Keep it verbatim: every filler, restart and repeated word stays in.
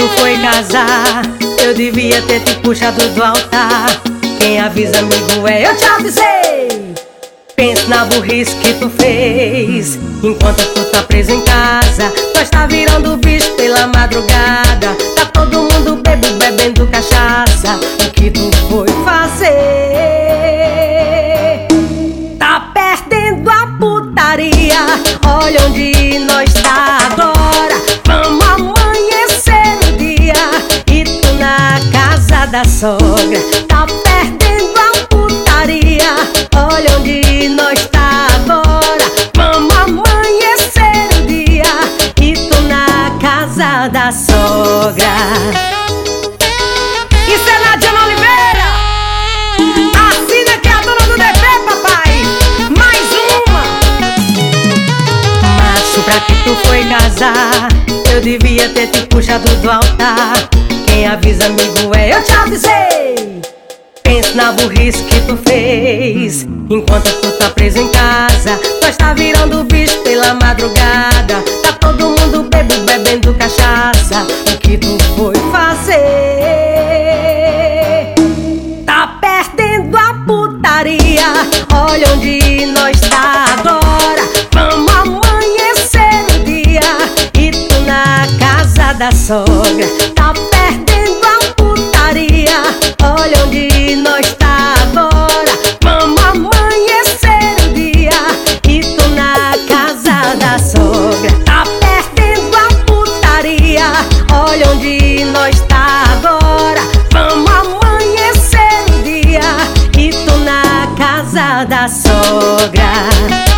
tu foi casar, eu devia ter te puxado do altar. Quem avisa amigo é eu te avisei. Pense na burrice que tu fez. Enquanto tu tá preso em casa, nós tá virando bicho pela madrugada. Tá todo mundo bebo, bebendo cachaça. O que tu foi fazer? Tá perdendo a putaria. Olha onde nós tá agora. Vamos amanhecer o dia e tu na casa da sogra. Tá perdendo a putaria. Olha onde nós tá agora. Vamos amanhecer o dia e tu na casa da sogra. Isso é Nadiana Oliveira. Assina que é a dona do D P, papai. Mais uma. Macho, pra que tu foi casar, eu devia ter te puxado do altar. Quem avisa amigo é eu te avisei. Pense na burrice que tu fez. Enquanto tu tá preso em casa, nós tá virando bicho pela madrugada. Tá todo mundo bebo, bebendo cachaça. O que tu foi fazer? Tá perdendo a putaria. Olha onde nós tá agora. Vamos amanhecer o dia e tu na casa da sogra. Tá perdendo a putaria. Olha onde nós tá agora. Vamos amanhecer o dia e tu na casa da sogra. Tá perdendo a putaria. Olha onde nós tá agora. Vamos amanhecer o dia e tu na casa da sogra.